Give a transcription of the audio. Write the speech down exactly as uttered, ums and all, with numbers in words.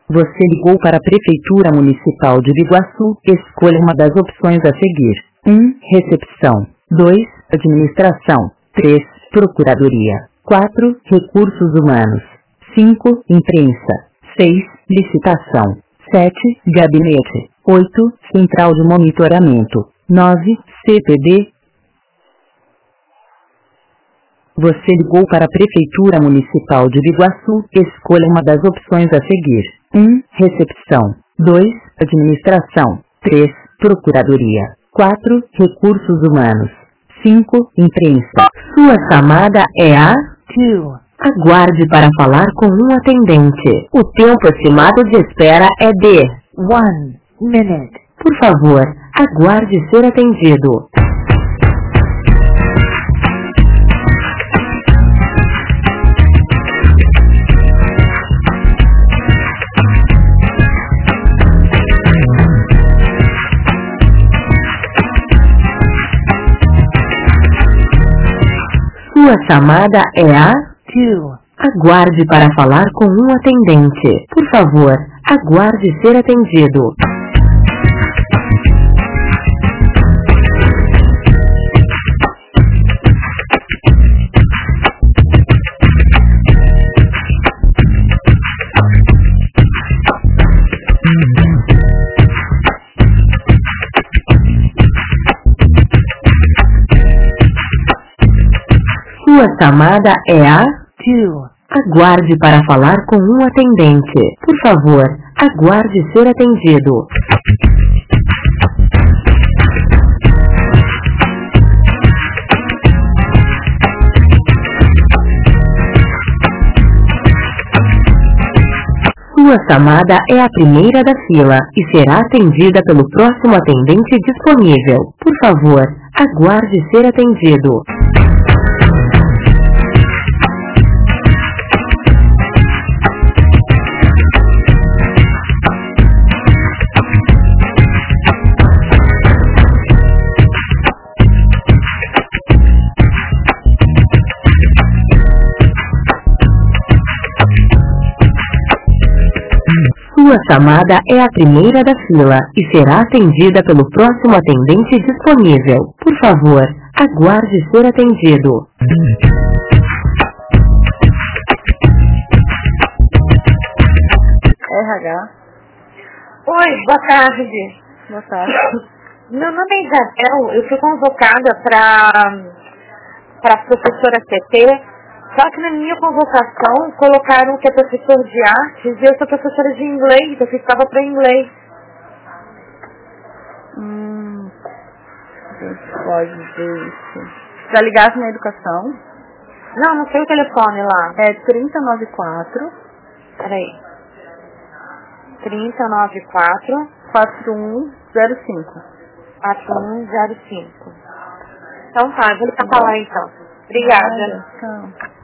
Você ligou para a Prefeitura Municipal de Biguaçu. Escolha uma das opções a seguir. um. Recepção. dois. Administração. três. Procuradoria. quatro. Recursos humanos. cinco. Imprensa. seis. Licitação. sete. Gabinete. oito. Central de monitoramento. nove. C P D. Você ligou para a Prefeitura Municipal de Biguaçu. Escolha uma das opções a seguir. um. Recepção. dois. Administração. três. Procuradoria. quatro. Recursos humanos. cinco. Imprensa. Sua chamada é a dois. Aguarde para falar com um atendente. O tempo estimado de espera é de one minute. Por favor, aguarde ser atendido. Sua chamada é a dois. Aguarde para falar com um atendente. Por favor, aguarde ser atendido. Sua chamada é a dois. Aguarde para falar com um atendente. Por favor, aguarde ser atendido. Sua chamada é a primeira da fila e será atendida pelo próximo atendente disponível. Por favor, aguarde ser atendido. Sua chamada é a primeira da fila e será atendida pelo próximo atendente disponível. Por favor, aguarde ser atendido. R H. Oi, boa tarde. Boa tarde. Meu nome é Isabel, eu fui convocada para para professora C T. Só que na minha convocação colocaram que é professor de artes e eu sou professora de inglês, eu ficava para inglês. Hum, pode ver isso. Já ligasse na educação? Não, não sei o telefone lá. É trinta e nove e quatro. Peraí. trinta e nove e quatro. quatro um zero cinco. quatro um zero cinco. Então tá, vou ligar pra lá então. Obrigada. Tchau.